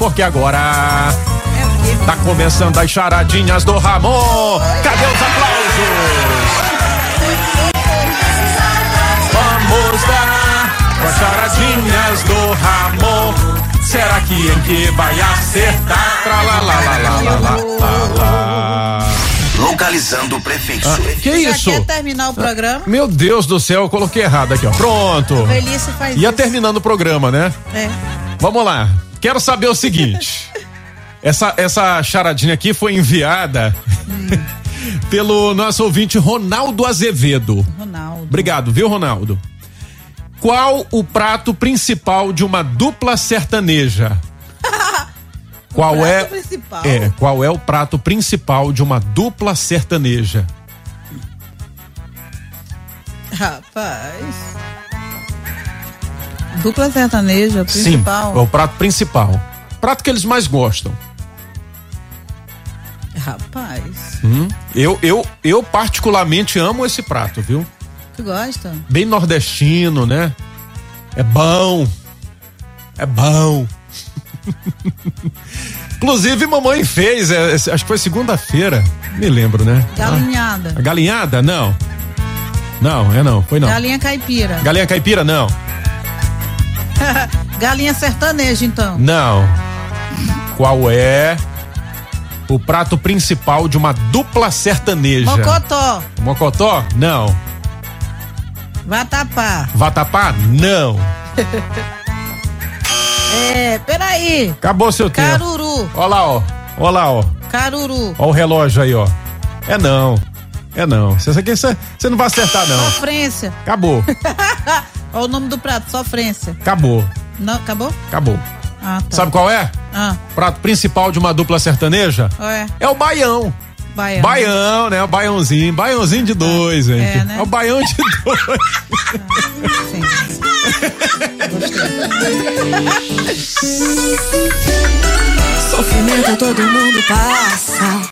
porque agora tá começando as charadinhas do Ramon. Cadê os aplausos? Vamos lá com as charadinhas do Ramon. Será que em que vai acertar? Localizando o prefixo. Que isso? Já quer terminar o programa? Meu Deus do céu, eu coloquei errado aqui, ó. Pronto. Velhice faz Ia isso. terminando o programa, né? É. Vamos lá. Quero saber o seguinte. Essa charadinha aqui foi enviada pelo nosso ouvinte Ronaldo Azevedo. Ronaldo. Obrigado, viu, Ronaldo? Qual o prato principal de uma dupla sertaneja? Qual é o prato principal de uma dupla sertaneja? Rapaz. Dupla sertaneja, principal. Sim, é o prato principal. Prato que eles mais gostam. Rapaz. Eu particularmente amo esse prato, viu? Tu gosta? Bem nordestino, né? É bom. É bom. Inclusive, mamãe fez, acho que foi segunda-feira, me lembro, né? Galinhada. A galinhada? Não. Não, foi não. Galinha caipira. Galinha caipira, não. Galinha sertaneja, então. Não. Qual é o prato principal de uma dupla sertaneja? Mocotó. Mocotó? Não. Vatapá. Vatapá? Não. Peraí. Acabou seu tempo. Caruru. Olha lá, ó. Caruru. Ó o relógio aí, ó. É não. Isso aqui você não vai acertar, não. Sofrência. Acabou. Olha o nome do prato, sofrência. Acabou. Não, acabou? Acabou. Ah, tá. Sabe qual é? Prato principal de uma dupla sertaneja? É o baião. Baião, né? O baiãozinho. Baiãozinho de dois, gente. Né? É o baião de dois. Sim. Sofrimento todo mundo passa.